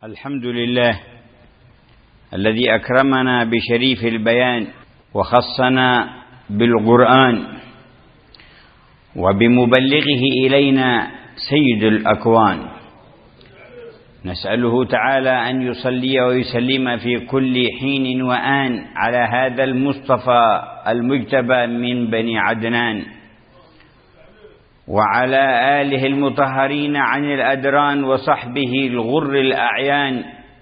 الحمد لله الذي أكرمنا بشريف البيان وخصنا بالقرآن وبمبلغه إلينا سيد الأكوان. نسأله تعالى أن يصلي ويسلم في كل حين وآن على هذا المصطفى المجتبى من بني عدنان، وعلى آله المطهرين عن الأدران، وصحبه الغر الأعيان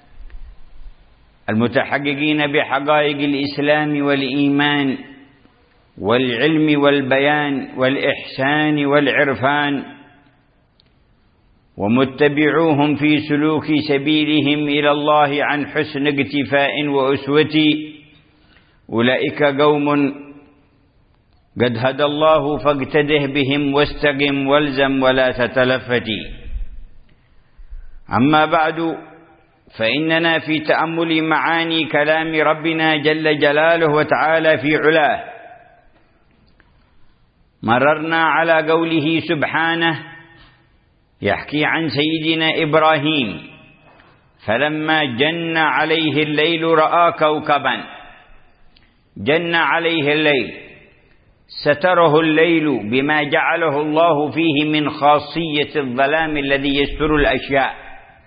المتحققين بحقائق الإسلام والإيمان والعلم والبيان والإحسان والعرفان، ومتبعوهم في سلوك سبيلهم إلى الله عن حسن اقتفاء وأسوة. أولئك قوم قد هدى الله فاقتده بهم واستقم والزم ولا تتلفتي. أما بعد، فإننا في تأمل معاني كلام ربنا جل جلاله وتعالى في علاه مررنا على قوله سبحانه يحكي عن سيدنا إبراهيم: فلما جن عليه الليل رأى كوكبا. جن عليه الليل، ستره الليل بما جعله الله فيه من خاصية الظلام الذي يستر الأشياء.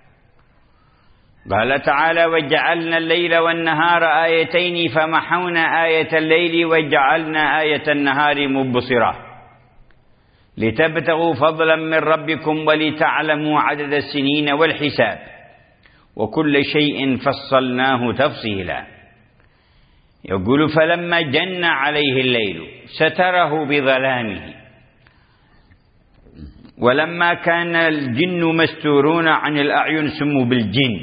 قال تعالى: وجعلنا الليل والنهار آيتين فمحونا آية الليل وجعلنا آية النهار مبصرة لتبتغوا فضلا من ربكم ولتعلموا عدد السنين والحساب وكل شيء فصلناه تفصيلا. يقول: فلما جن عليه الليل ستره بظلامه. ولما كان الجن مستورون عن الأعين سموا بالجن،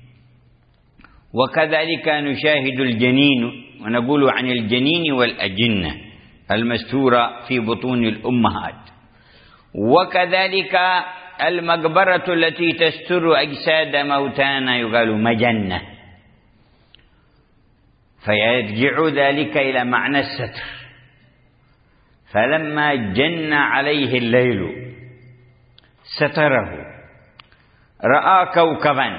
وكذلك نشاهد الجنين ونقول عن الجنين والأجنة المستورة في بطون الأمهات، وكذلك المقبرة التي تستر أجساد موتانا يقال مجنة، فيرجع ذلك إلى معنى الستر. فلما جن عليه الليل ستره رأى كوكبا.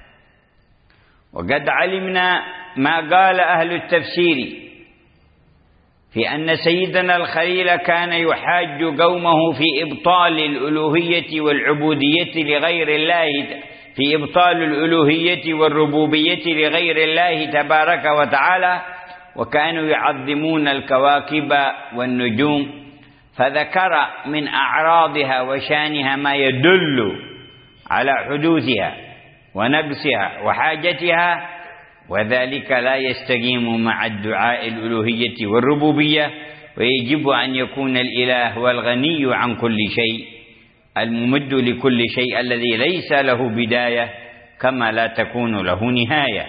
وقد علمنا ما قال أهل التفسير في أن سيدنا الخليل كان يحاج قومه في إبطال الألوهية والعبودية لغير الله، في إبطال الألوهية والربوبية لغير الله تبارك وتعالى، وكانوا يعظمون الكواكب والنجوم، فذكر من أعراضها وشانها ما يدل على حدوثها ونقصها وحاجتها، وذلك لا يستقيم مع الدعاء الألوهية والربوبية. ويجب أن يكون الإله هو الغني عن كل شيء الممد لكل شيء الذي ليس له بداية كما لا تكون له نهاية.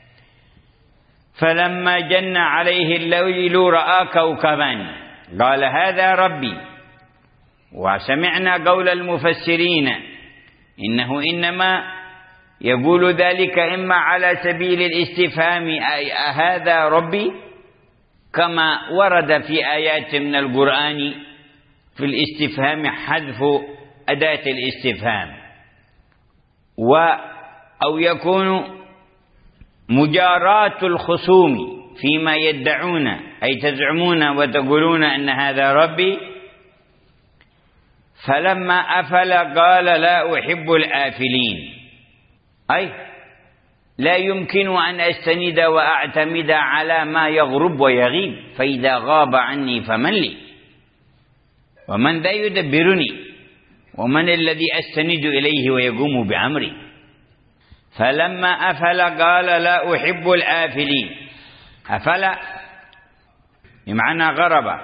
فلما جن عليه الليل رأى كوكبا قال: هذا ربي. وسمعنا قول المفسرين إنه إنما يقول ذلك إما على سبيل الاستفهام أي هذا ربي، كما ورد في آيات من القرآن في الاستفهام حذف أداة الاستفهام، أو يكون مجاراة الخصوم فيما يدعون، أي تزعمون وتقولون أن هذا ربي. فلما أفل قال: لا أحب الآفلين، أي لا يمكن أن أستند وأعتمد على ما يغرب ويغيب، فإذا غاب عني فمن لي ومن ذا يدبرني ومن الذي أستند إليه ويقوم بعمري. فلما أفل قال: لا أحب الآفلين. أفل بمعنى غرب.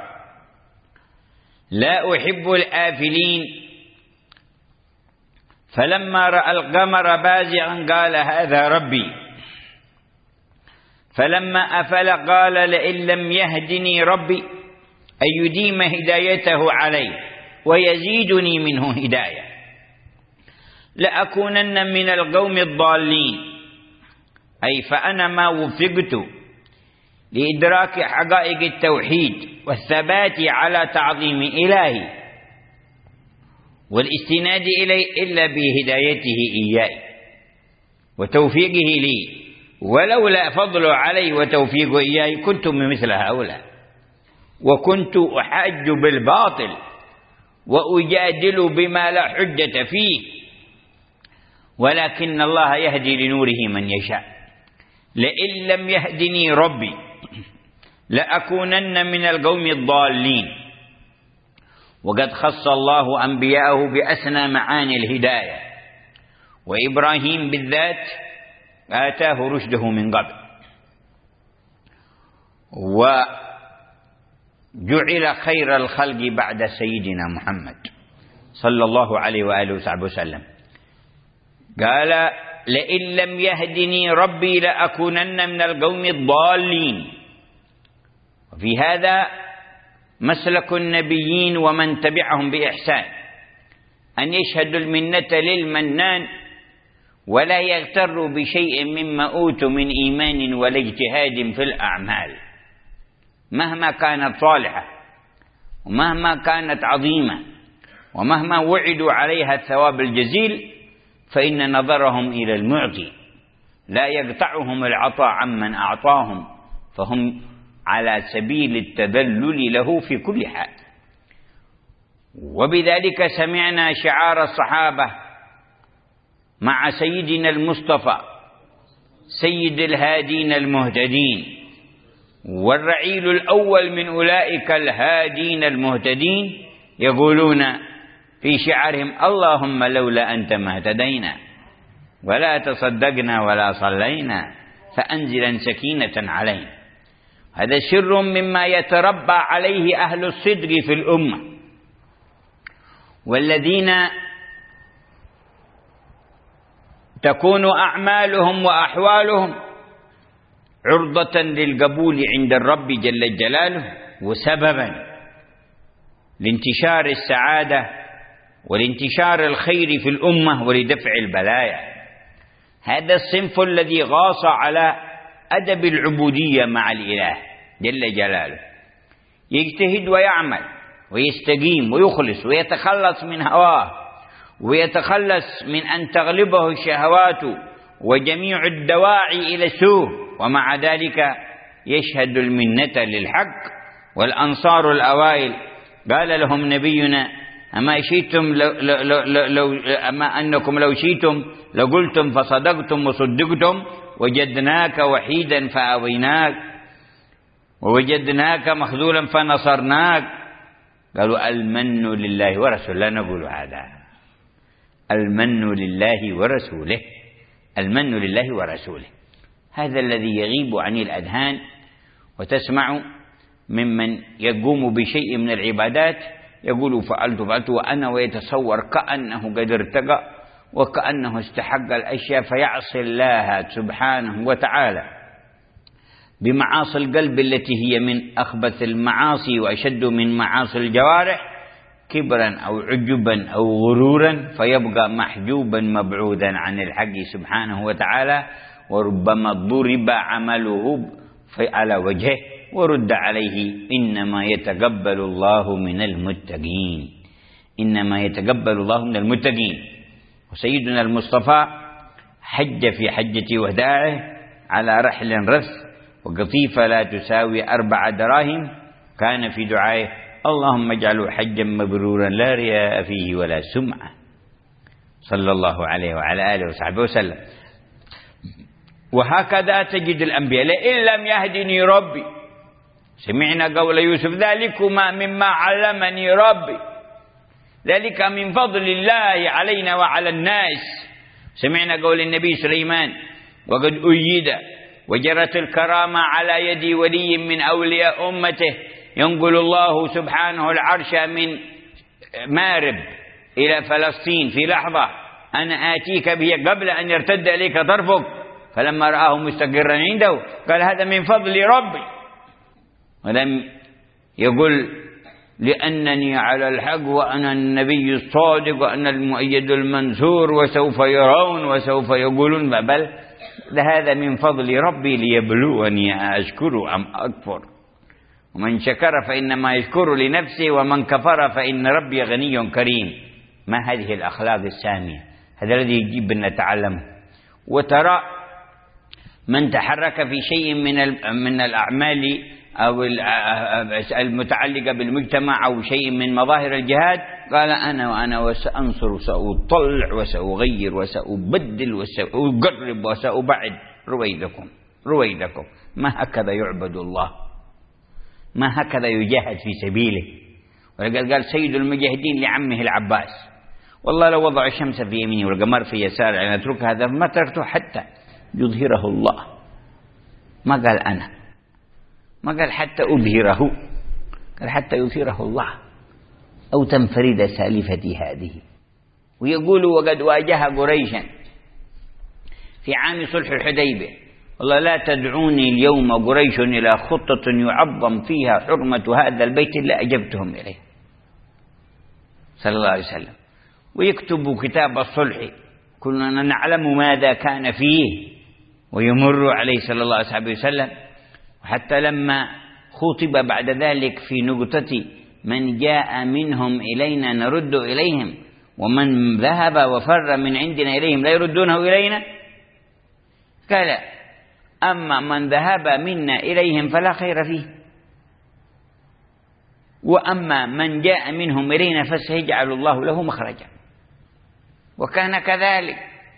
لا أحب الآفلين. فلما رأى القمر بازغا قال: هذا ربي. فلما أفل قال: لئن لم يهدني ربي أن يديم هدايته علي ويزيدني منه هداية لأكونن من القوم الضالين. أي فأنا ما وفقت لإدراك حقائق التوحيد والثبات على تعظيم إلهي والاستناد إليه إلا بهدايته إياي. وتوفيقه لي، ولولا فضله علي وتوفيقه إياي كنت مثل هؤلاء، وكنت أحاج بالباطل وأجادل بما لا حجة فيه، ولكن الله يهدي لنوره من يشاء. لئن لم يهدني ربي لأكونن من القوم الضالين. وقد خص الله أنبياءه بأسنى معاني الهداية، وإبراهيم بالذات آتاه رشده من قبل، وجعل خير الخلق بعد سيدنا محمد صلى الله عليه وآله وصحبه وسلم. قال لئن لم يهدني ربي لأكونن من القوم الضالين. وفي هذا مسلك النبيين ومن تبعهم بإحسان، أن يشهدوا المنة للمنان ولا يغتروا بشيء مما أوتوا من إيمان ولا اجتهاد في الأعمال، مهما كانت صالحة ومهما كانت عظيمة ومهما وعدوا عليها الثواب الجزيل، فإن نظرهم إلى المعطي لا يقطعهم العطاء عمن أعطاهم، فهم على سبيل التذلل له في كل حال. وبذلك سمعنا شعار الصحابة مع سيدنا المصطفى سيد الهادين المهتدين، والرعيل الأول من أولئك الهادين المهتدين يقولون في شعارهم اللهم لولا أنت ما اهتدينا ولا تصدقنا ولا صلينا فأنزلا سكينة علينا. هذا سر مما يتربى عليه أهل الصدق في الأمة، والذين تكون أعمالهم وأحوالهم عرضة للقبول عند الرب جل جلاله، وسببا لانتشار السعادة ولانتشار الخير في الأمة ولدفع البلايا. هذا الصنف الذي غاص على أدب العبودية مع الإله جل جلاله، يجتهد ويعمل ويستقيم ويخلص ويتخلص من هواه ويتخلص من أن تغلبه الشهوات وجميع الدواعي إلى السوء، ومع ذلك يشهد المنة للحق. والأنصار الأوائل قال لهم نبينا أما شئتم أما أنكم لو شئتم لقلتم فصدقتم وصدقتم، وجدناك وحيدا فآويناك ووجدناك مخذولا فنصرناك. قالوا المن لله ورسوله. لا نقول هذا، المن لله ورسوله، المن لله ورسوله. هذا الذي يغيب عن الأذهان، وتسمع ممن يقوم بشيء من العبادات يقول فعلت وأنا، ويتصور كأنه قد ارتقى وكأنه استحق الأشياء، فيعصي الله سبحانه وتعالى بمعاصي القلب التي هي من أخبث المعاصي وأشد من معاصي الجوارح، كبرا أو عجبا أو غرورا، فيبقى محجوبا مبعودا عن الحق سبحانه وتعالى، وربما ضرب عمله على وجهه ورد عليه. إنما يتقبل الله من المتقين، إنما يتقبل الله من المتقين. وسيدنا المصطفى حج في حجة وداعه على رحل رث وقطيفة لا تساوي 4 دراهم، كان في دعائه اللهم اجعله حجا مبرورا لا رياء فيه ولا سمعة، صلى الله عليه وعلى آله وصحبه وسلم. وهكذا تجد الأنبياء لئن لم يهدني ربي. سمعنا قول يوسف ذلكما مما علمني ربي، ذلك من فضل الله علينا وعلى الناس. سمعنا قول النبي سليمان وقد أيد وجرت الكرامة على يد ولي من أولياء أمته، ينقل الله سبحانه العرش من مارب إلى فلسطين في لحظة، أنا آتيك به قبل أن يرتد إليك طرفك. فلما رآه مستقرا عنده قال هذا من فضل ربي، ولم يقل لأنني على الحق وأنا النبي الصادق وأنا المؤيد المنصور وسوف يرون وسوف يقولون، بل هذا من فضل ربي ليبلوني أشكر أم أكفر، ومن شكر فإنما يشكر لنفسه ومن كفر فإن ربي غني كريم. ما هذه الأخلاق السامية؟ هذا الذي يجب أن نتعلمه. وترى من تحرك في شيء من الأعمال أو المتعلقة بالمجتمع أو شيء من مظاهر الجهاد، قال أنا وسأنصر وسأطلع وسأغير وسأبدل وسأقرب وسأبعد. رويدكم. ما هكذا يعبد الله، ما هكذا يجاهد في سبيله. ولقد قال سيد المجاهدين لعمه العباس: والله لو وضع الشمس في يميني والقمر في يساري أن أترك هذا ما تركته حتى يظهره الله. ما قال أنا، ما قال حتى أبهره، قال حتى يظهره الله أو تنفرد سالفتي هذه. ويقول: وقد واجه قريشا في عام صلح الحديبية: والله لا تدعوني اليوم قريش إلى خطة يعظم فيها حرمة هذا البيت إلا أجبتهم إليه، صلى الله عليه وسلم. ويكتب كتاب الصلح، كلنا نعلم ماذا كان فيه، ويمر عليه صلى الله عليه وسلم. وحتى لما خطب بعد ذلك في نقطة من جاء منهم إلينا نرد إليهم ومن ذهب وفر من عندنا إليهم لا يردونه إلينا، قال: أما من ذهب منا إليهم فلا خير فيه، وأما من جاء منهم إلينا فسيجعل الله له مخرجا. وكان كذلك،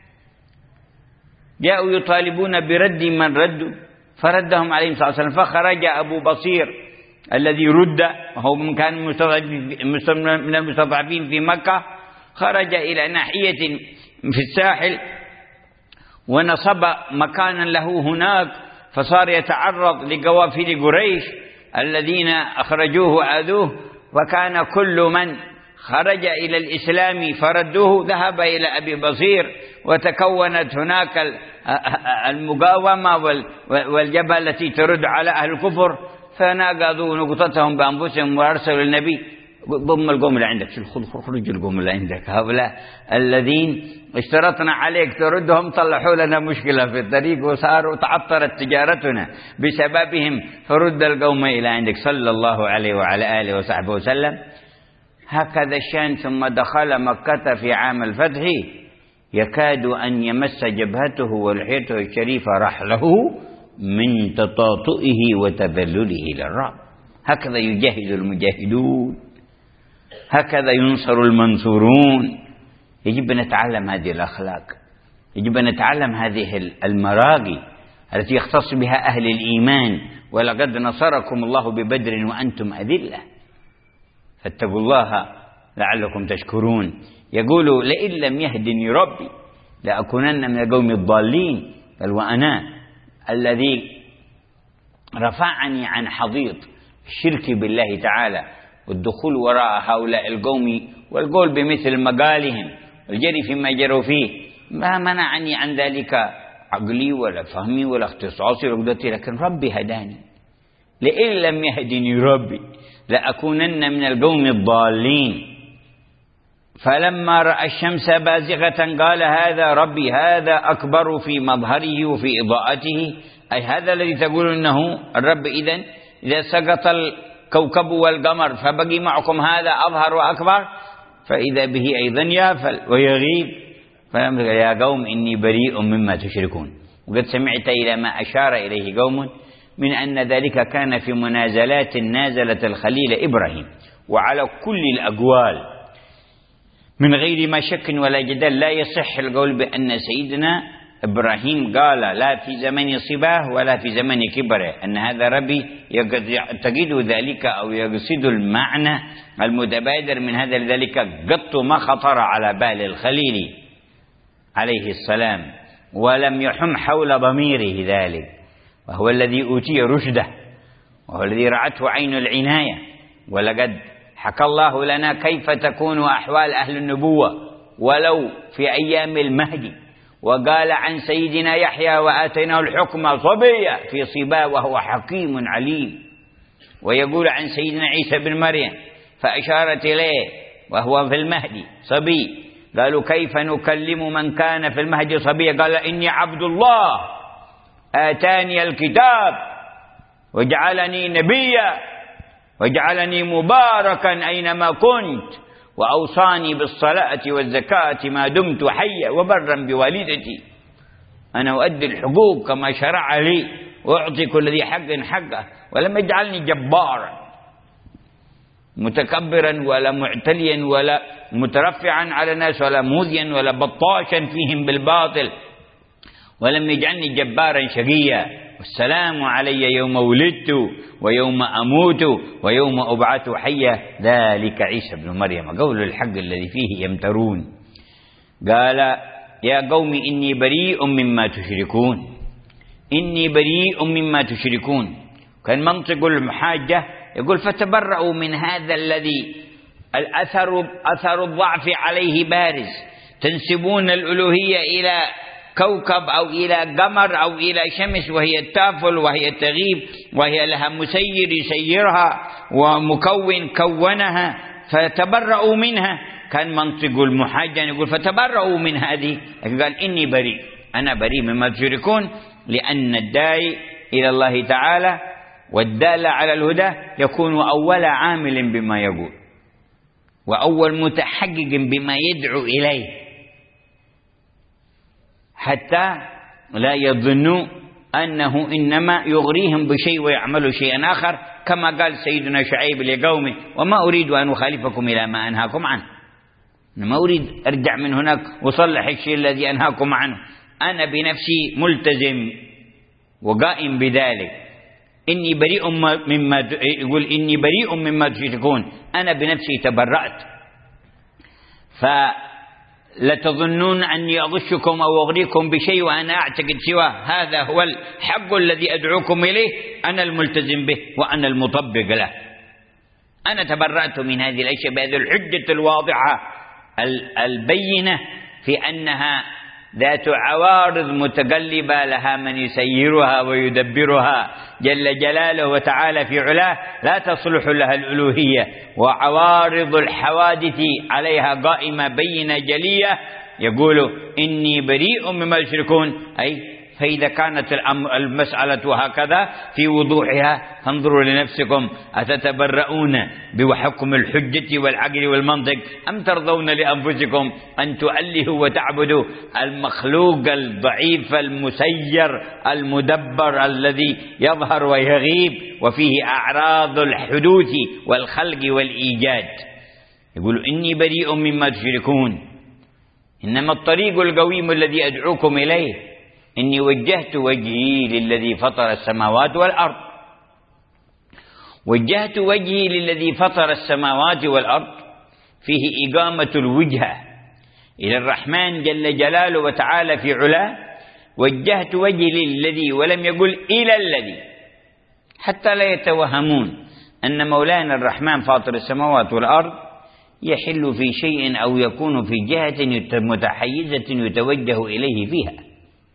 جاءوا يطالبون برد من ردوا فردهم عليه الصلاة والسلام. فخرج أبو بصير الذي رد، وهو كان من المستضعفين في مكة، خرج إلى ناحية في الساحل ونصب مكانا له هناك، فصار يتعرض لقوافل قريش الذين أخرجوه وآذوه. وكان كل من خرج إلى الإسلام فردوه ذهب إلى أبي بصير، وتكونت هناك المقاومة والجبهة التي ترد على أهل الكفر، فناقضوا نقطتهم بأنفسهم وأرسلوا النبي: ضم القوم اللي عندك، خرج القوم اللي عندك، هؤلاء الذين اشترطنا عليك تردهم طلعوا لنا مشكلة في الطريق وصاروا تعطرت تجارتنا بسببهم، فرد القوم إلى عندك، صلى الله عليه وعلى آله وصحبه وسلم. هكذا الشأن. ثم دخل مكة في عام الفتح يكاد أن يمس جبهته ولحيته الشريفة رحله من تطاطئه وتذلله للرب. هكذا يجاهد المجاهدون، هكذا ينصر المنصورون. يجب أن نتعلم هذه الأخلاق، يجب أن نتعلم هذه المراغي التي يختص بها أهل الإيمان: ولقد نصركم الله ببدر وأنتم أذلة فاتقوا الله لعلكم تشكرون. يقول: لئن لم يهدني ربي لأكونن من القوم الضالين. بل وأنا الذي رفعني عن حضيض الشرك بالله تعالى والدخول وراء هؤلاء القوم والقول بمثل مقالهم والجري فيما جروا فيه، ما منعني عن ذلك عقلي ولا فهمي ولا اختصاصي ولا قدرتي، لكن ربي هداني. لئن لم يهدني ربي لأكونن من القوم الضالين. فلما رأى الشمس بازغة قال: هذا ربي، هذا أكبر في مظهره وفي إضاءته. أي هذا الذي تقول إنه الرب. إذا سقط الكوكب والقمر فبقي معكم هذا أظهر وأكبر، فإذا به أيضا يافل ويغيب. فلم يقل: يا قوم إني بريء مما تشركون. وقد سمعت إلى ما أشار إليه قوم من أن ذلك كان في منازلات نازلة الخليل إبراهيم. وعلى كل الأقوال من غير ما شك ولا جدال لا يصح القول بأن سيدنا إبراهيم قال لا في زمن صباه ولا في زمن كبره أن هذا ربي، يعتقد ذلك أو يقصد المعنى المتبادر من هذا. لذلك قط ما خطر على بال الخليل عليه السلام، ولم يحم حول ضميره ذلك، وهو الذي أوتي رشده، وهو الذي رعته عين العناية. ولقد حكى الله لنا كيف تكون أحوال أهل النبوة ولو في أيام المهدي، وقال عن سيدنا يحيى: وآتيناه الحكم صبيا في صبا وهو حكيم عليم. ويقول عن سيدنا عيسى بن مريم فأشارت إليه وهو في المهدي صبي، قالوا: كيف نكلم من كان في المهدي صبيا؟ قال: إني عبد الله آتاني الكتاب وجعلني نبيا وجعلني مباركا أينما كنت وأوصاني بالصلاة والزكاة ما دمت حيا وبرا بوالدتي. أنا أؤدي الحقوق كما شرع لي وأعطي كل ذي حق حقه، ولم يجعلني جبارا متكبرا ولا معتليا ولا مترفعا على الناس ولا موذيا ولا بطاشا فيهم بالباطل، ولم يجعلني جبارا شقيا. والسلام علي يوم ولدت ويوم أموت ويوم أبعث حيا، ذلك عيسى بن مريم قول الحق الذي فيه يمترون. قال يا قوم إني بريء مما تشركون، إني بريء مما تشركون. كان منطق المحاجة يقول فتبرأوا من هذا الذي أثر الضعف عليه بارز، تنسبون الألوهية إلى كوكب أو إلى قمر أو إلى شمس وهي تافل وهي تغيب وهي لها مسير يسيرها ومكون كونها، فتبرأوا منها. كان منطق المحاجة يقول فتبرأوا من هذه، قال إني بريء، أنا بريء مما تشركون، لأن الداعي إلى الله تعالى والدال على الهدى يكون أول عامل بما يقول وأول متحقق بما يدعو إليه، حتى لا يظنوا أنه إنما يغريهم بشيء ويعملوا شيئا آخر، كما قال سيدنا شعيب لقومه وما أريد أن أخالفكم إلى ما أنهاكم عنه، ما أريد أرجع من هناك وصلح الشيء الذي أنهاكم عنه، أنا بنفسي ملتزم وقائم بذلك. إني بريء مما يقول إني بريء مما تشركون، أنا بنفسي تبرأت، فلا تظنون أني أغشكم أو أغريكم بشيء وأنا أعتقد سواه، هذا هو الحق الذي أدعوكم إليه، أنا الملتزم به وأنا المطبق له. أنا تبرأت من هذه الأشياء بهذه الحجة الواضحة البينة في أنها ذات عوارض متقلبة لها من يسيرها ويدبرها جل جلاله وتعالى في علاه، لا تصلح لها الألوهية، وعوارض الحوادث عليها قائمة بينة جلية. يقول إني بريء مما يشركون، أي فإذا كانت المسألة هكذا في وضوحها فانظروا لنفسكم أتتبرؤون بحكم الحجة والعقل والمنطق أم ترضون لأنفسكم أن تؤلهوا وتعبدوا المخلوق الضعيف المسير المدبر الذي يظهر ويغيب وفيه أعراض الحدوث والخلق والإيجاد. يقول إني بريء مما تشركون، إنما الطريق القويم الذي أدعوكم إليه إني وجهت وجهي للذي فطر السماوات والأرض. وجهت وجهي للذي فطر السماوات والأرض فيه إقامة الوجهة إلى الرحمن جل جلاله وتعالى في علاه. وجهت وجهي للذي، ولم يقل إلى الذي، حتى لا يتوهمون أن مولانا الرحمن فاطر السماوات والأرض يحل في شيء أو يكون في جهة متحيزة يتوجه إليه فيها.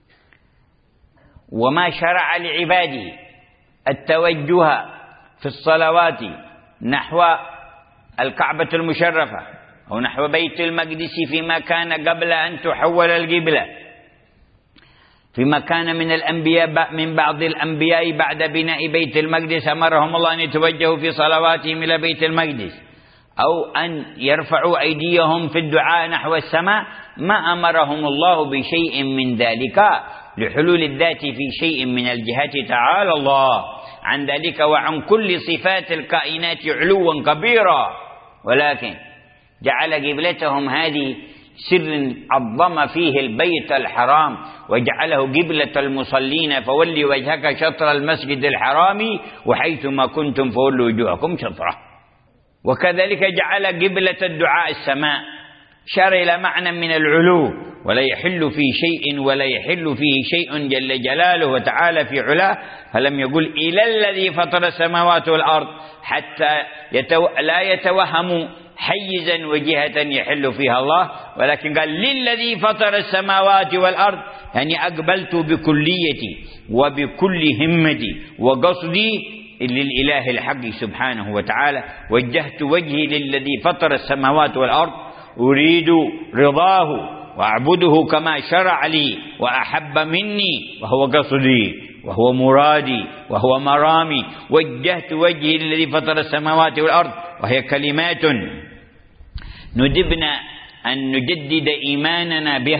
وما شرع لعباده التوجه في الصلوات نحو الكعبة المشرفة أو نحو بيت المقدس فيما كان قبل أن تحول القبلة، فيما كان من الأنبياء من بعض الأنبياء بعد بناء بيت المقدس أمرهم الله أن يتوجهوا في صلواتهم إلى بيت المقدس أو أن يرفعوا أيديهم في الدعاء نحو السماء، ما أمرهم الله بشيء من ذلك لحلول الذات في شيء من الجهات تعالى الله عن ذلك وعن كل صفات الكائنات علوا كبيرا، ولكن جعل قبلتهم هذه سر عظم فيه البيت الحرام وجعله قبلة المصلين فولي وجهك شطر المسجد الحرام وحيثما كنتم فولوا وجوهكم شطره. وكذلك جعل قبلة الدعاء السماء، شار إلى معنى من العلو، ولا يحل في شيء ولا يحل فيه شيء جل جلاله وتعالى في علاه، فلم يقل إلى الذي فطر السماوات والأرض حتى لا يتوهم حيزا وجهة يحل فيها الله، ولكن قال للذي فطر السماوات والأرض، يعني أقبلت بكليتي وبكل همتي وقصدي للإله الحق سبحانه وتعالى. وجهت وجهي للذي فطر السماوات والأرض أريد رضاه وأعبده كما شرع لي وأحب مني، وهو قصدي وهو مرادي وهو مرامي. وجهت وجهي للذي فطر السماوات والأرض، وهي كلمات ندبنا أن نجدد إيماننا بها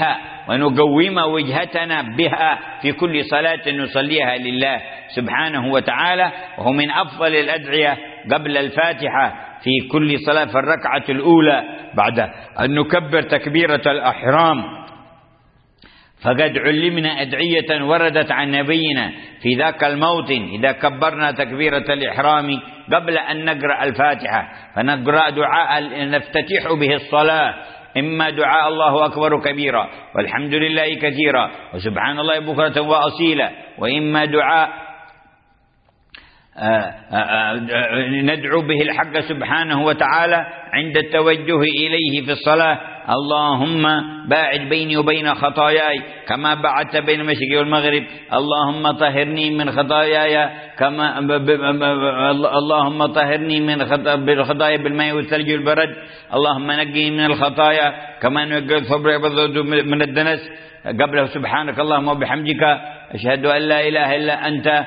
ونقوم وجهتنا بها في كل صلاة نصليها لله سبحانه وتعالى، وهو من أفضل الأدعية قبل الفاتحة في كل صلاة. في الركعة الأولى بعد أن نكبر تكبيرة الإحرام فقد علمنا أدعية وردت عن نبينا في ذاك الموطن إذا كبرنا تكبيرة الإحرام قبل أن نقرأ الفاتحة، فنقرأ دعاء نفتتح به الصلاة، إما دعاء الله أكبر كبيرا والحمد لله كثيرا وسبحان الله بكرة وأصيلا، وإما دعاء ندعو به الحق سبحانه وتعالى عند التوجه إليه في الصلاة: اللهم باعد بيني وبين خطاياي كما بعدت بين المشرق والمغرب، اللهم طهرني من خطاياي كما اللهم طهرني من الخطايا بالماء والثلج والبرد، اللهم نقني من الخطايا كما ننقي الثوب الأبيض من الدنس. قبله سبحانك اللهم وبحمدك أشهد أن لا إله إلا أنت،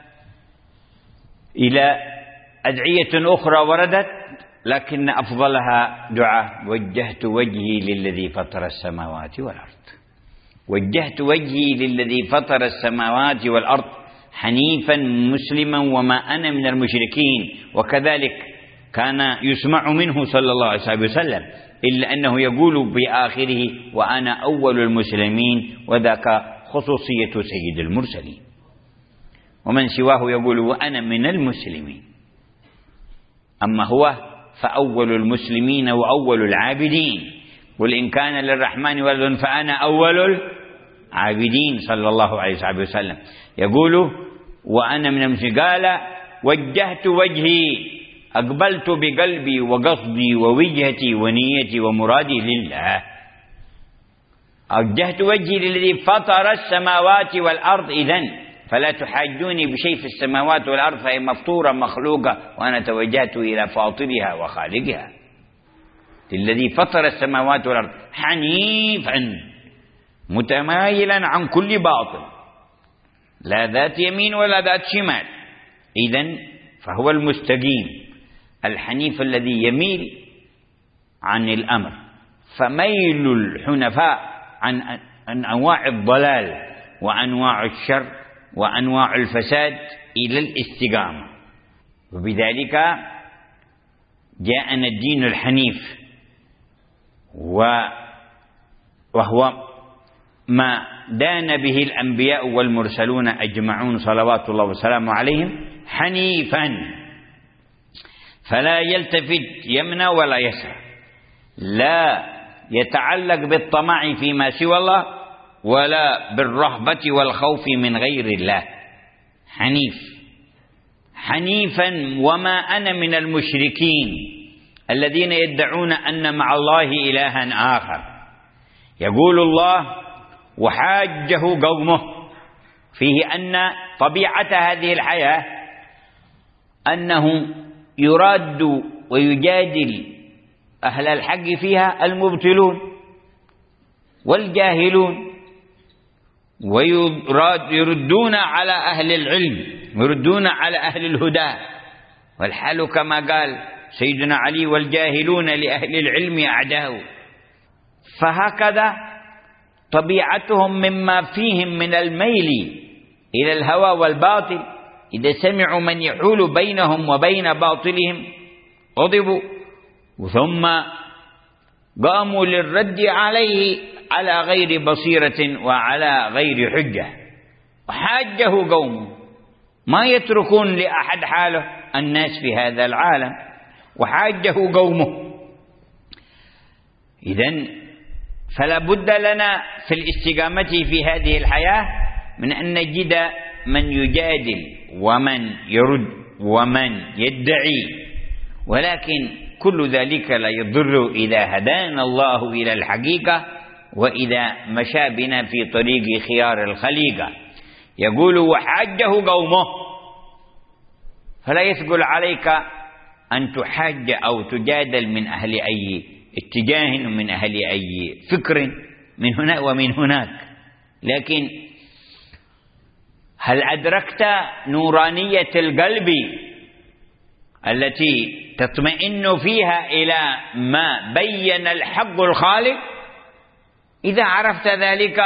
إلى أدعية أخرى وردت لكن أفضلها دعاء: وجهت وجهي للذي فطر السماوات والأرض. وجهت وجهي للذي فطر السماوات والأرض حنيفا مسلما وما أنا من المشركين. وكذلك كان يسمع منه صلى الله عليه وسلم، إلا أنه يقول بآخره: وأنا أول المسلمين، وذاك خصوصية سيد المرسلين. ومن سواه يقول: وأنا من المسلمين. أما هو فأول المسلمين وأول العابدين. قل إن كان للرحمن ولد فأنا أول العابدين صلى الله عليه وسلم. يقول: وأنا من المسلمين. قال: وجهت وجهي، أقبلت بقلبي وقصدي ووجهتي ونيتي ومرادي لله. وجهت وجهي للذي فطر السماوات والأرض. إذن فلا تحاجوني بشيء في السماوات والأرض، فهي مفطورة مخلوقة، وأنا توجهت إلى فاطرها وخالقها. الذي فطر السماوات والأرض حنيفا متمايلا عن كل باطل، لا ذات يمين ولا ذات شمال. إذن فهو المستقيم الحنيف الذي يميل عن الأمر. فميل الحنفاء عن أنواع الضلال وأنواع الشر وأنواع الفساد إلى الاستقامة. وبذلك جاءنا الدين الحنيف، وهو ما دان به الأنبياء والمرسلون أجمعون صلوات الله وسلامه عليهم، حنيفا فلا يلتفت يمنى ولا يسرى، لا يتعلق بالطمع فيما سوى الله ولا بالرهبة والخوف من غير الله. حنيفا وما أنا من المشركين الذين يدعون أن مع الله إلها آخر. يقول الله: وحاجه قومه، فيه أن طبيعة هذه الحياة أنه يراد ويجادل أهل الحق فيها المبطلون والجاهلون، ويردون على أهل العلم ويردون على أهل الهدى. والحال كما قال سيدنا علي: والجاهلون لأهل العلم أعداء. فهكذا طبيعتهم مما فيهم من الميل إلى الهوى والباطل، إذا سمعوا من يحول بينهم وبين باطلهم غضبوا، ثم قاموا للرد عليه على غير بصيرة وعلى غير حجة. وحاجه قومه، ما يتركون لأحد حاله الناس في هذا العالم، وحاجه قومه. إذن فلا بد لنا في الاستقامة في هذه الحياة من أن نجد من يجادل ومن يرد ومن يدعي، ولكن كل ذلك لا يضر إذا هدانا الله إلى الحقيقة وإذا مشى بنا في طريق خيار الخليقة. يقول: وحاجه قومه. فلا يثقل عليك أن تحاج أو تجادل من أهل أي اتجاه ومن أهل أي فكر من هنا ومن هناك، لكن هل أدركت نورانية القلب التي تطمئن فيها إلى ما بين الحق الخالق؟ إذا عرفت ذلك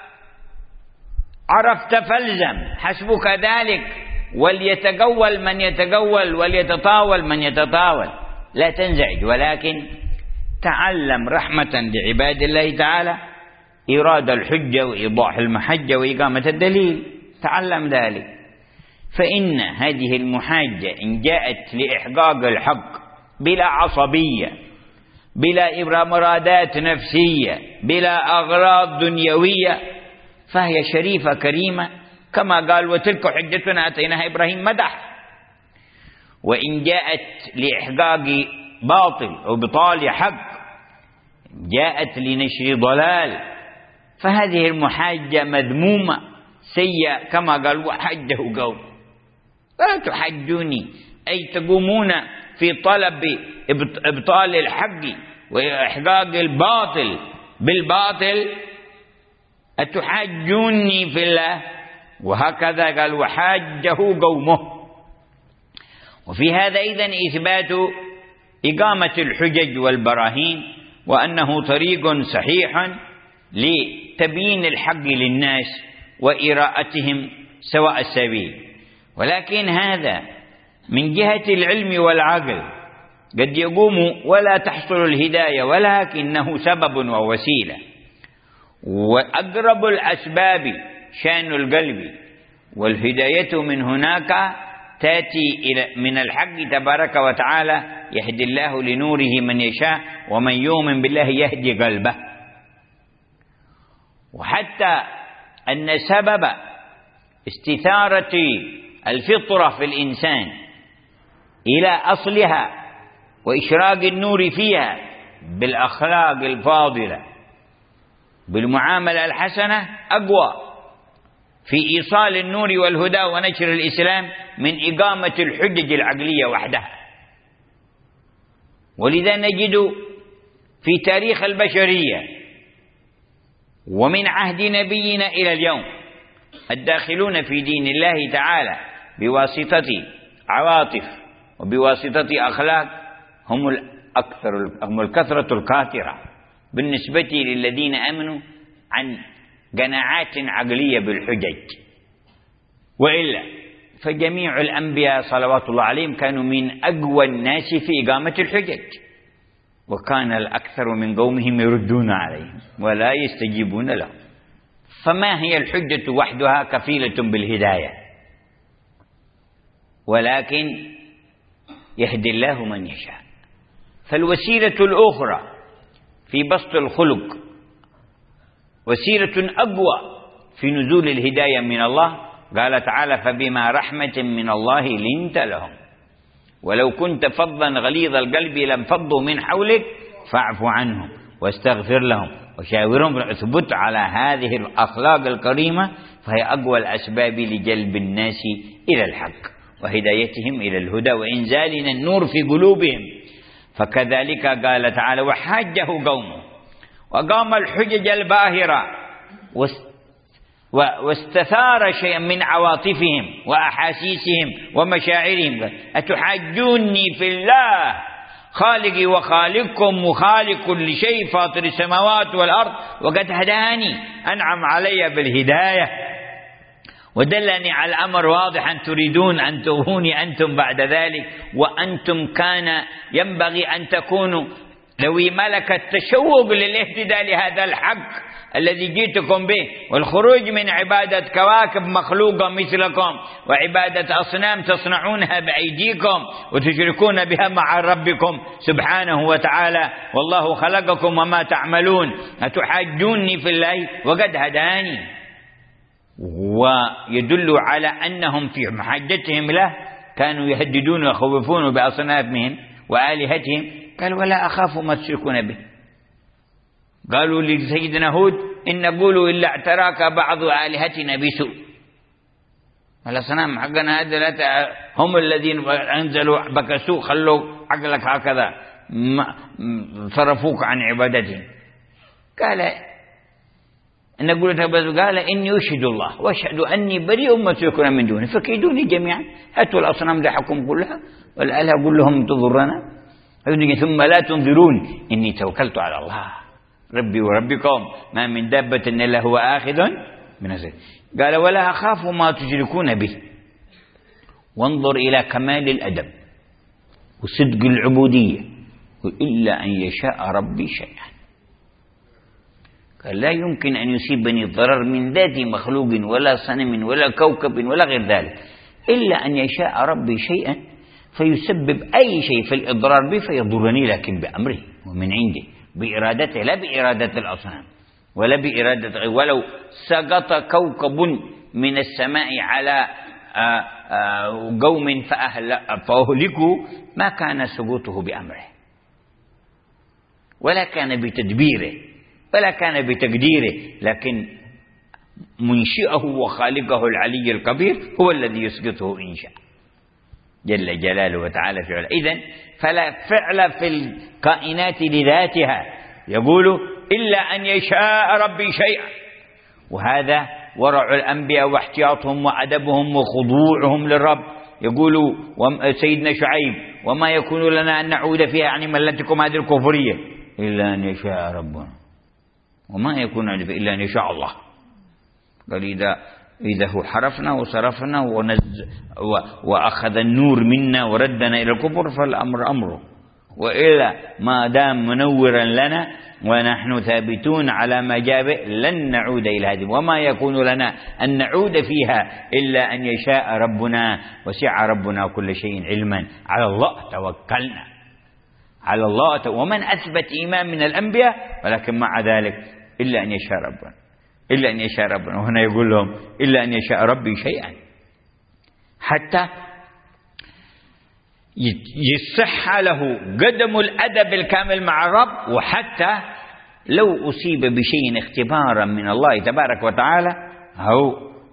عرفت فالزم، حسبك ذلك، وليتقول من يتقول وليتطاول من يتطاول، لا تنزعج، ولكن تعلم رحمة لعباد الله تعالى إيراد الحجة وإيضاح المحجة وإقامة الدليل، تعلم ذلك. فإن هذه المحاجة إن جاءت لإحقاق الحق بلا عصبية، بلا مرادات نفسية، بلا أغراض دنيوية، فهي شريفة كريمة، كما قال وتلك حجتنا آتيناها إبراهيم مدح. وإن جاءت لإحقاق باطل أو بطال حق، جاءت لنشر ضلال، فهذه المحاجة مذمومة سيئة، كما قال وحجه قوم. فلا تحجوني، أي تقومون في طلب إبطال الحق وإحقاق الباطل بالباطل، أتحاجوني في الله؟ وهكذا قال وحاجه قومه. وفي هذا إذن إثبات إقامة الحجج والبراهين، وأنه طريق صحيح لتبيين الحق للناس وإراءتهم سواء السبيل. ولكن هذا من جهة العلم والعقل قد يقوم ولا تحصل الهداية، ولكنه سبب ووسيلة. وأقرب الأسباب شأن القلب، والهداية من هناك تأتي من الحق تبارك وتعالى، يهدي الله لنوره من يشاء، ومن يؤمن بالله يهدي قلبه. وحتى أن سبب استثارة الفطرة في الإنسان إلى أصلها وإشراق النور فيها بالأخلاق الفاضلة بالمعاملة الحسنة أقوى في إيصال النور والهدى ونشر الإسلام من إقامة الحجج العقلية وحدها. ولذا نجد في تاريخ البشرية ومن عهد نبينا إلى اليوم الداخلون في دين الله تعالى بواسطة عواطف وبواسطة أخلاق هم الكثرة الكاثرة بالنسبة للذين آمنوا عن قناعات عقلية بالحجج. وإلا فجميع الأنبياء صلوات الله عليهم كانوا من أقوى الناس في إقامة الحجج، وكان الأكثر من قومهم يردون عليهم ولا يستجيبون لهم. فما هي الحجة وحدها كفيلة بالهداية، ولكن يهدي الله من يشاء. فالوسيلة الأخرى في بسط الخلق وسيلة أقوى في نزول الهداية من الله. قال تعالى فبما رحمة من الله لنت لهم ولو كنت فظا غليظ القلب لانفضوا من حولك فاعف عنهم واستغفر لهم وشاورهم. اثبت على هذه الأخلاق الكريمة، فهي أقوى الأسباب لجلب الناس إلى الحق وهدايتهم إلى الهدى وإنزالنا النور في قلوبهم. فكذلك قال تعالى وحاجه قومه وقام الحجج الباهرة واستثار شيئا من عواطفهم وأحاسيسهم ومشاعرهم. أتحاجوني في الله خالقي وخالقكم وخالق كل شيء فاطر السماوات والأرض وقد هداني، أنعم علي بالهداية ودلني على الأمر واضحا، تريدون أن تغوني أنتم بعد ذلك، وأنتم كان ينبغي أن تكونوا ذوي ملكة التشوق للاهتداء لهذا الحق الذي جئتكم به، والخروج من عبادة كواكب مخلوقة مثلكم وعبادة أصنام تصنعونها بأيديكم وتشركون بها مع ربكم سبحانه وتعالى، والله خلقكم وما تعملون. أتحاجوني في الله وقد هداني. ويدل على أنهم في محاجتهم له كانوا يهددون ويخوفون بأصنامهم وآلهتهم. قال ولا أخاف ما تشركون به. قالوا لسيدنا هود إن نقول إلا اعتراك بعض آلهتنا بسوء. الأصنام حقنا هذا هم الذين أنزلوا بك سوء، خلوا عقلك هكذا صرفوك عن عبادتهم. قال نقول قال إني أشهد الله وأشهد أني بريء مما تشركون من دونه فكيدوني جميعا. هاتوا الأصنام لحكم كلها والآلهة كلهم تضرنا ثم لا تنظرون إني توكلت على الله ربي وربكم ما من دابة إلا هو آخذ من أسره. قال ولا أخاف ما تشركون به. وانظر إلى كمال الأدب وصدق العبودية، إلا أن يشاء ربي شيئا. قال لا يمكن أن يصيبني الضرر من ذات مخلوق ولا صنم ولا كوكب ولا غير ذلك، إلا أن يشاء ربي شيئا فيسبب أي شيء في الإضرار بي فيضرني، لكن بأمره ومن عنده بإرادته، لا بإرادة الأصنام ولا بإرادة. ولو سقط كوكب من السماء على قوم فأهلكوا ما كان سقوطه بأمره ولا كان بتدبيره ولا كان بتقديره، لكن منشئه وخالقه العلي الكبير هو الذي يسقطه إن شاء جل جلاله وتعالى فعلا. إذن فلا فعل في الكائنات لذاتها، يقول إلا أن يشاء ربي شيئا. وهذا ورع الأنبياء واحتياطهم وأدبهم وخضوعهم للرب. يقول سيدنا شعيب وما يكون لنا أن نعود فيها يعني ملتكم هذه الكفرية إلا أن يشاء ربنا، وما يكون إلا أن يشاء الله. قال إذا هو حرفنا وصرفنا وأخذ النور منا وردنا إلى الكفر فالأمر أمره، وإلا ما دام منورا لنا ونحن ثابتون على ما جاء به لن نعود إلى هذه، وما يكون لنا أن نعود فيها إلا أن يشاء ربنا، وسع ربنا كل شيء علما. على الله توكلنا، على الله ومن أثبت إيمان من الأنبياء، ولكن مع ذلك إلا أن يشاء ربنا، إلا أن يشاء ربنا. وهنا يقول لهم إلا أن يشاء ربي شيئا، حتى يصح له قدم الأدب الكامل مع الرب، وحتى لو أصيب بشيء اختبارا من الله تبارك وتعالى أو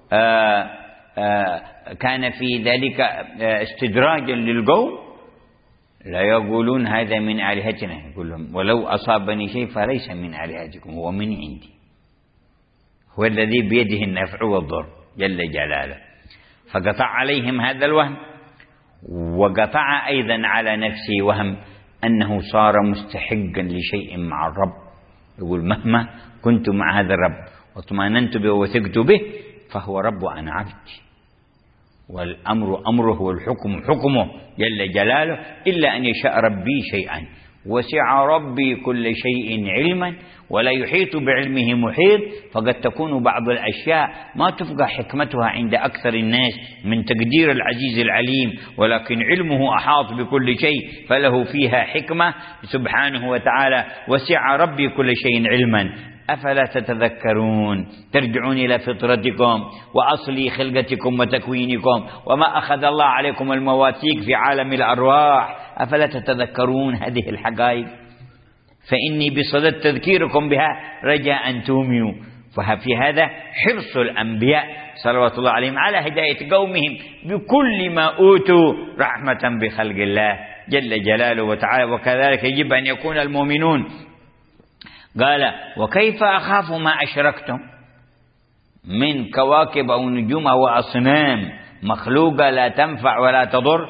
كان في ذلك استدراجا للقوم لا يقولون هذا من آلهتنا، يقول لهم ولو أصابني شيء فليس من آلهتكم، هو من عندي، هو الذي بيده النفع والضر جل جلاله. فقطع عليهم هذا الوهم، وقطع أيضا على نفسه وهم أنه صار مستحقا لشيء مع الرب. يقول مهما كنت مع هذا الرب واطمأننت به وثقت به فهو رب وأنا عبد، والأمر أمره والحكم حكمه جل جلاله، إلا أن يشاء ربي شيئا. وسع ربي كل شيء علما ولا يحيط بعلمه محيط. فقد تكون بعض الأشياء ما تفقه حكمتها عند أكثر الناس من تقدير العزيز العليم، ولكن علمه أحاط بكل شيء فله فيها حكمة سبحانه وتعالى. وسع ربي كل شيء علما. أفلا تتذكرون؟ ترجعون إلى فطرتكم وأصل خلقتكم وتكوينكم، وما أخذ الله عليكم المواثيق في عالم الأرواح. أفلا تتذكرون هذه الحقائق؟ فإني بصدد تذكيركم بها رجاء أن تؤمنوا. ففي هذا حرص الأنبياء صلوات الله عليهم على هداية قومهم بكل ما أوتوا رحمة بخلق الله جل جلاله وتعالى. وكذلك يجب أن يكون المؤمنون. قال وكيف أخاف ما أشركتم من كواكب أو نجوم أو أصنام مخلوقة لا تنفع ولا تضر،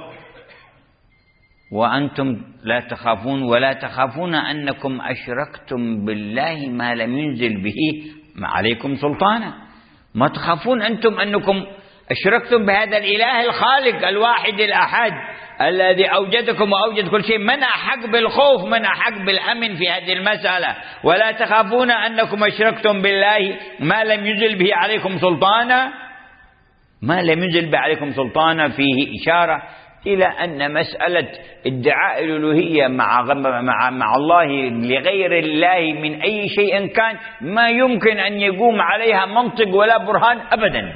وأنتم لا تخافون ولا تخافون أنكم أشركتم بالله ما لم ينزل به عليكم سلطانا. ما تخافون أنتم أنكم أشركتم بهذا الإله الخالق الواحد الأحد الذي أوجدكم وأوجد كل شيء. من أحق بالخوف، من أحق بالأمن في هذه المسألة. ولا تخافون أنكم أشركتم بالله ما لم ينزل به عليكم سلطانا. ما لم ينزل به عليكم سلطانا فيه إشارة إلى أن مسألة ادعاء الألوهية مع الله لغير الله من أي شيء كان ما يمكن أن يقوم عليها منطق ولا برهان أبدا.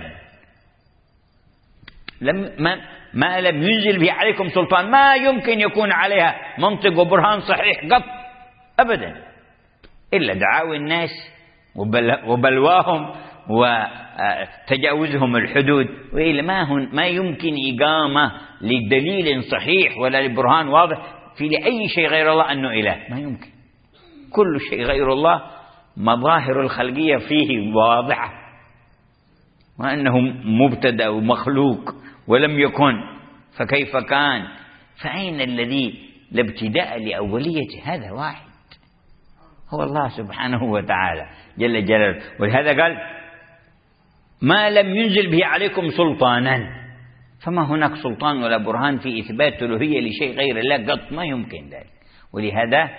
ما لم ينزل به عليكم سلطان ما يمكن يكون عليها منطق وبرهان صحيح قط أبدا، إلا دعاوى الناس وبلواهم وتجاوزهم الحدود، وإلا ما يمكن إقامة لدليل صحيح ولا لبرهان واضح في لأي شيء غير الله أنه إله. ما يمكن. كل شيء غير الله مظاهر الخلقية فيه واضحة، وأنه مبتدأ ومخلوق ولم يكن فكيف كان. فأين الذي لا ابتداء لأوليته؟ هذا واحد هو الله سبحانه وتعالى جل جلاله. ولهذا قال ما لم ينزل به عليكم سلطانا، فما هناك سلطان ولا برهان في إثبات الألوهية لشيء غير الله قط، ما يمكن ذلك. ولهذا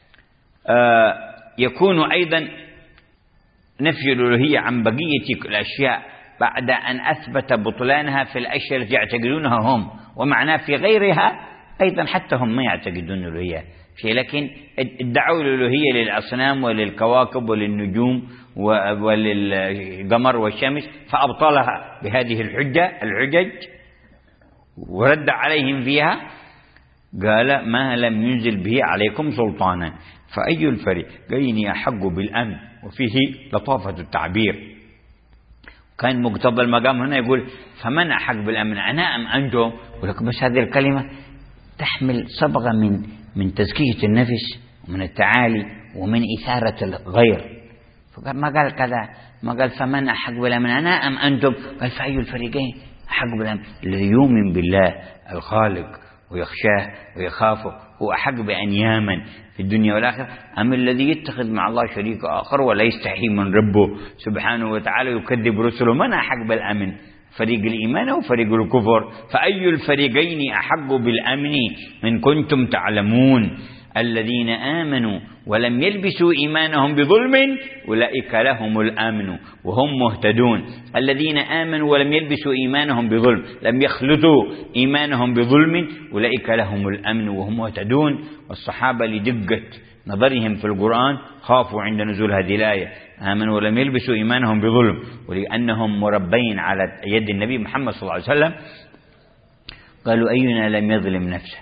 يكون أيضا نفي الألوهية عن بقية الأشياء بعد أن أثبت بطلانها في الأشياء التي يعتقدونها هم، ومعناه في غيرها أيضا حتى هم ما يعتقدون الألوهية شيء، لكن ادعوا الألوهية للأصنام وللكواكب وللنجوم وللقمر والشمس، فأبطلها بهذه الحجج ورد عليهم فيها. قال ما لم ينزل به عليكم سلطانا، فأي الفريقين أحق بالأمن. وفيه لطافة التعبير، كان مقتضى المقام هنا يقول فمن أحق بالأمن أنا أم أنتم، ولكن بس هذه الكلمة تحمل صبغة من تزكية النفس ومن التعالي ومن إثارة الغير. فما قال كذا، ما قال فمن أحق بالأمن أنا أم أنتم، قال فأي الفريقين أحق بالأمن. الذي يؤمن بالله الخالق ويخشاه ويخافه هو أحق بأن يامن في الدنيا والآخرة، أم الذي يتخذ مع الله شريك آخر ولا يستحي من ربه سبحانه وتعالى يكذب رسله؟ من أحق بالأمن؟ فريق الإيمان أو فريق الكفر؟ فأي الفريقين أحق بالأمن إن كنتم تعلمون. الذين آمنوا ولم يلبسوا إيمانهم بظلم أولئك لهم الأمن وهم مهتدون. الذين آمنوا ولم يلبسوا إيمانهم بظلم، لم يخلطوا إيمانهم بظلم، أولئك لهم الأمن وهم مهتدون. والصحابة لدقة نظرهم في القرآن خافوا عند نزول هذه الآية آمنوا ولم يلبسوا إيمانهم بظلم، ولأنهم مربين على يد النبي محمد صلى الله عليه وسلم قالوا أينا لم يظلم نفسه،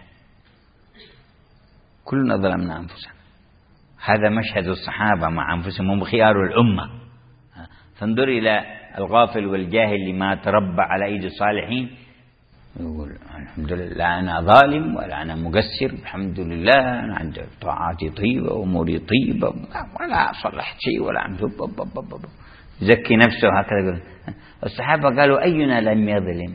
كلنا ظلمنا أنفسنا. هذا مشهد الصحابة مع أنفسهم، هم خيار الأمة. فانظر إلى الغافل والجاهل لما تربى على أيدي الصالحين، يقول الحمد لله لا أنا ظالم ولا أنا مقصر، الحمد لله أنا عندي طاعاتي طيبة وأموري طيبة ولا صلحت شيء ولا عمل زكي نفسه هكذا يقول. الصحابة قالوا أينا لم يظلم،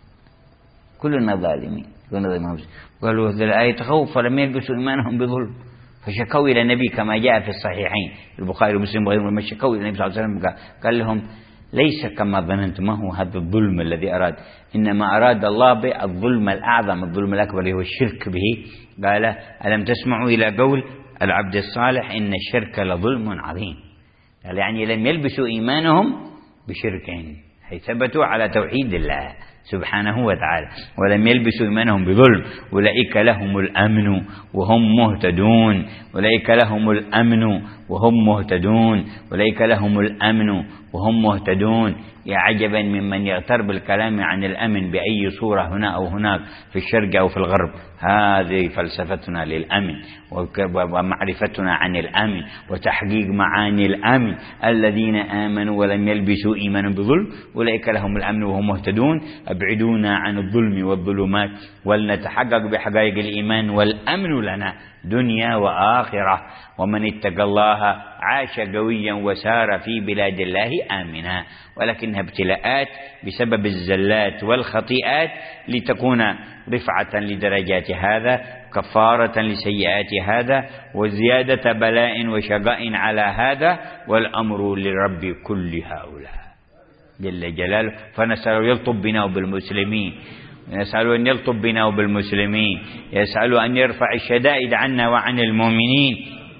كلنا ظالمين. قالوا هذه الآية تخوف فلم يلبسوا إيمانهم بظلم، فشكوا إلى النبي كما جاء في الصحيحين البخاري ومسلم وغيرهم، شكوا إلى النبي صلى الله عليه وسلم قال لهم ليس كما ظننت، ما هو هذا الظلم الذي أراد، إنما أراد الله به الظلم الأعظم، الظلم الأكبر هو الشرك به. قال ألم تسمعوا إلى قول العبد الصالح إن الشرك لظلم عظيم. قال يعني لم يلبسوا إيمانهم بشرك، هي ثبتوا على توحيد الله سبحانه وتعالى، ولم يلبسوا إيمانهم بظلم، أولئك لهم الأمن وهم مهتدون. أولئك لهم الأمن وهم مهتدون. أولئك لهم الأمن وهم مهتدون. يا عجبا ممن يغتر بالكلام عن الأمن بأي صورة هنا أو هناك في الشرق أو في الغرب. هذه فلسفتنا للأمن ومعرفتنا عن الأمن وتحقيق معاني الأمن. الذين آمنوا ولم يلبسوا إيمانا بظلم أولئك لهم الأمن وهم مهتدون. أبعدونا عن الظلم والظلمات ولنتحقق بحقائق الإيمان والأمن لنا دنيا وآخرة. ومن اتقى الله عاش قويا وسار في بلاد الله آمنا، ولكنها ابتلاءات بسبب الزلات والخطيئات لتكون رفعة لدرجات هذا، كفارة لسيئات هذا، وزيادة بلاء وشقاء على هذا، والأمر لرب كل هؤلاء جل جلاله. فنسأل يلطف بنا وبالمسلمين، يسأل أن يلطف بنا وبالمسلمين، يسأل أن يرفع الشدائد عنا وعن المؤمنين،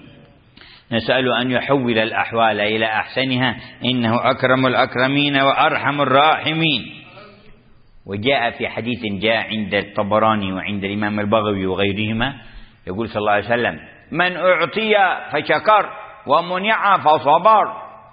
نسأل أن يحول الأحوال إلى أحسنها، إنه أكرم الأكرمين وأرحم الراحمين. وجاء في حديث جاء عند الطبراني وعند الإمام البغوي وغيرهما يقول صلى الله عليه وسلم من أعطي فشكر ومنع فصبر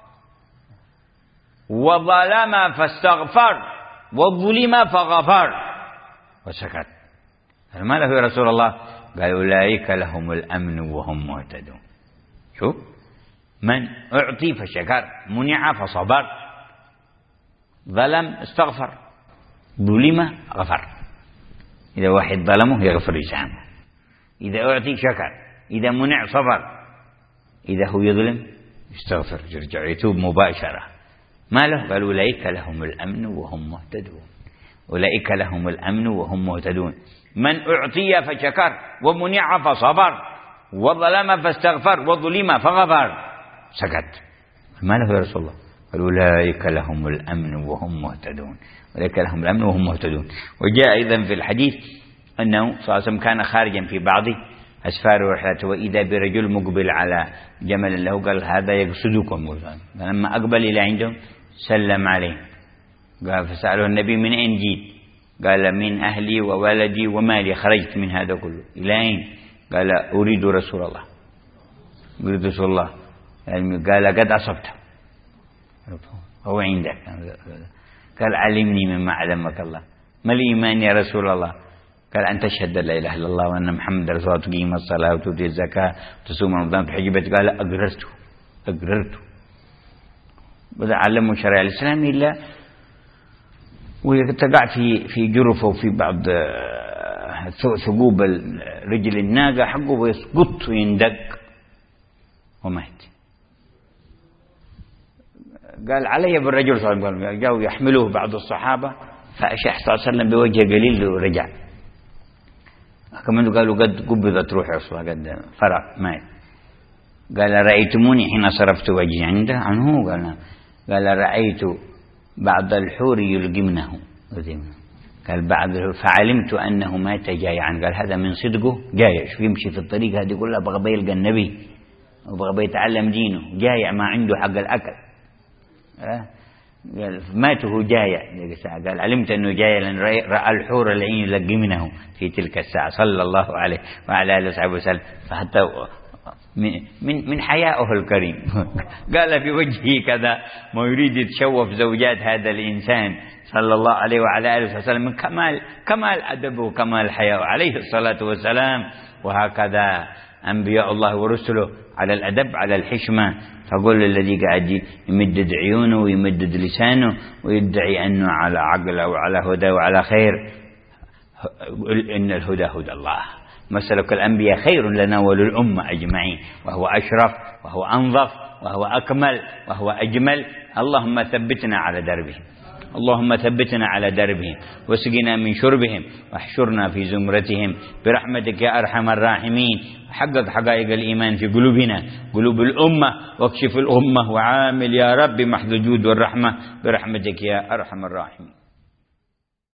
وظلم فاستغفر وظلم فغفر وسكت. فما له يا رسول الله؟ قال أولئك لهم الأمن وهم مهتدون. شوف، من أعطي فشكر، منع فصبر، ظلم استغفر، ظلم غفر. إذا واحد ظلمه يغفر لسانه، إذا أعطي شكر، إذا منع صبر، إذا هو يظلم يستغفر يرجع يتوب مباشرة. ما له؟ قال أولئك لهم الأمن وهم مهتدون. أولئك لهم الأمن وهم مهتدون. من أعطي فشكر ومنع فصبر وظلم فاستغفر وظلم فغفر. سكت. ما له يا رسول الله؟ قال أولئك لهم الأمن وهم مهتدون، أولئك لهم الأمن وهم مهتدون. وجاء أيضا في الحديث أنه صلى الله عليه وسلم كان خارجا في بعض أسفاره ورحلاته وإذا برجل مقبل على جمل له قال هذا يقصدكم، فلما أقبل إلى عندهم سلم عليه، قال فسأله النبي من أين جيت؟ قال من أهلي وولدي ومالي، خرجت من هذا كله. إلى أين؟ قال أريد رسول الله، أريد رسول الله. قال قد أصبته، هو عندك. قال علمني مما علمك الله. ما الإيمان يا رسول الله؟ قال أن تشهد لا إله إلا الله وأن محمد رسول الله، تقيم الصلاة وتؤتي الزكاة وتصوم رمضان وتحج بيت. قال أقررت. بدأ علمه شرع الإسلام إلا ويتقع في جرفه وفي بعض ثقوب رجل الناقة حقه ويسقط ويندق ومات. قال علي بالرجل صلى الله عليه وسلم، جاءوا يحملوه بعض الصحابة فأشاح صلى الله عليه وسلم بوجه قليل ورجع. كمان قالوا قد قبضت روح رسول الله، قد فرق مات. قال رأيتموني حين صرفت وجهي عنه؟ قال رأيت بعض الحور يلقمنه. قال بعض فعلمت أنه مات جائعا. قال هذا من صدقه جايع، شو يمشي في الطريق هذه كلها بغى بيلقى النبي وبغى بيتعلم دينه، جايع ما عنده حق الأكل. قال ماته جايع. قال علمت أنه جايع لأن رأى الحور العين يلقمنه في تلك الساعة صلى الله عليه وعلى آله وصحبه وسلم. فحتى من حيائه الكريم قال في وجهه كذا ما يريد يتشوف زوجات هذا الإنسان صلى الله عليه وعلى آله وسلم من كمال أدبه وكمال حيائه عليه الصلاة والسلام. وهكذا أنبياء الله ورسله على الأدب على الحشمة. فقول الذي قاعد يمدد عيونه ويمدد لسانه ويدعي أنه على عقل أو على هدى وعلى خير، إن الهدى هدى الله. مسلك الأنبياء خير لنا وللأمة أجمعين، وهو أشرف وهو أنظف وهو أكمل وهو أجمل. اللهم ثبتنا على دربهم، اللهم ثبتنا على دربهم واسقنا من شربهم واحشرنا في زمرتهم برحمتك يا أرحم الراحمين. حقق حقائق الإيمان في قلوبنا قلوب الأمة واكشف الأمة وعامل يا رب محض الجود والرحمة برحمتك يا أرحم الراحمين.